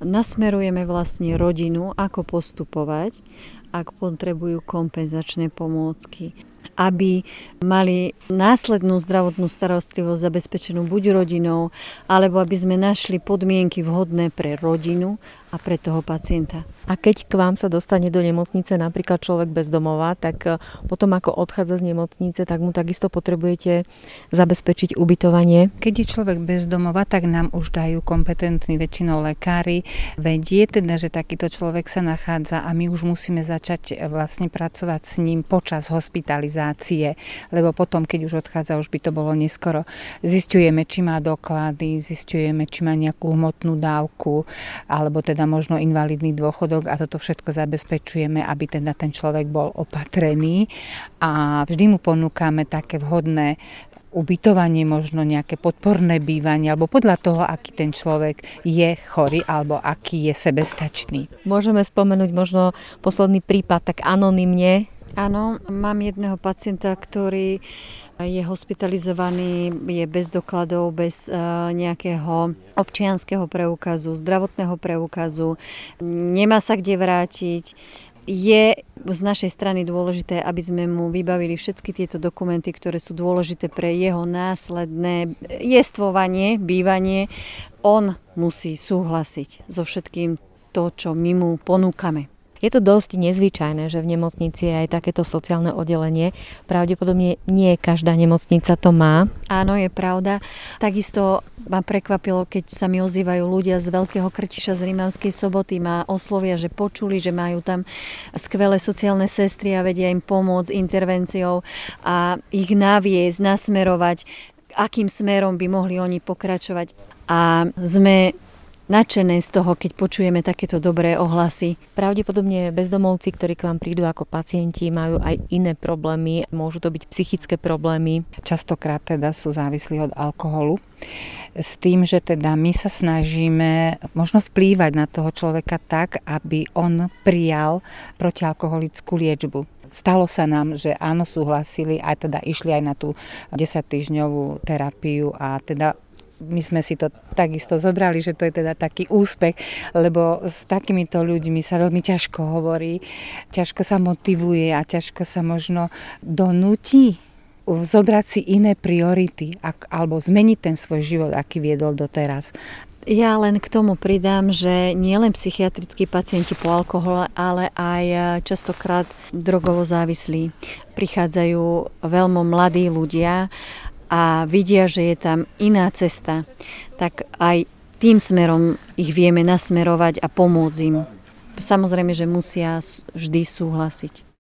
nasmerujeme vlastne rodinu, ako postupovať, ak potrebujú kompenzačné pomôcky, aby mali následnú zdravotnú starostlivosť zabezpečenú buď rodinou, alebo aby sme našli podmienky vhodné pre rodinu a pre toho pacienta. A keď k vám sa dostane do nemocnice napríklad človek bez domova, tak potom ako odchádza z nemocnice, tak mu takisto potrebujete zabezpečiť ubytovanie? Keď je človek bez domova, tak nám už dajú kompetentní väčšinou lekári vedie, teda, že takýto človek sa nachádza a my už musíme začať vlastne pracovať s ním počas hospitalizácie, lebo potom, keď už odchádza, už by to bolo neskoro. Zisťujeme, či má doklady, zisťujeme, či má nejakú hmotnú dávku, alebo teda možno invalidný dôchodok a toto všetko zabezpečujeme, aby teda ten človek bol opatrený a vždy mu ponúkame také vhodné ubytovanie, možno nejaké podporné bývanie, alebo podľa toho, aký ten človek je chorý, alebo aký je sebestačný. Môžeme spomenúť možno posledný prípad tak anonymne. Áno, mám jedného pacienta, ktorý je hospitalizovaný, je bez dokladov, bez nejakého občianskeho preukazu, zdravotného preukazu, nemá sa kde vrátiť. Je z našej strany dôležité, aby sme mu vybavili všetky tieto dokumenty, ktoré sú dôležité pre jeho následné jestvovanie, bývanie. On musí súhlasiť so všetkým to, čo my mu ponúkame. Je to dosť nezvyčajné, že v nemocnici je aj takéto sociálne oddelenie. Pravdepodobne nie každá nemocnica to má. Áno, je pravda. Takisto ma prekvapilo, keď sa mi ozývajú ľudia z Veľkého Krtiša z Rímavskej Soboty, ma oslovia, že počuli, že majú tam skvelé sociálne sestry a vedia im pomôcť intervenciou a ich naviesť, nasmerovať, akým smerom by mohli oni pokračovať. A sme nadšené z toho, keď počujeme takéto dobré ohlasy. Pravdepodobne bezdomovci, ktorí k vám prídu ako pacienti, majú aj iné problémy. Môžu to byť psychické problémy. Častokrát teda sú závislí od alkoholu. S tým, že teda my sa snažíme možno vplývať na toho človeka tak, aby on prijal protialkoholickú liečbu. Stalo sa nám, že áno, súhlasili a teda išli aj na tú 10-týždňovú terapiu a teda my sme si to takisto zobrali, že to je teda taký úspech, lebo s takýmito ľuďmi sa veľmi ťažko hovorí, ťažko sa motivuje a ťažko sa možno donúti zobrať si iné priority alebo zmeniť ten svoj život, aký viedol doteraz. Ja len k tomu pridám, že nielen psychiatrickí pacienti po alkohole, ale aj častokrát drogovo závislí. Prichádzajú veľmi mladí ľudia a vidia, že je tam iná cesta, tak aj tým smerom ich vieme nasmerovať a pomôcť im. Samozrejme, že musia vždy súhlasiť.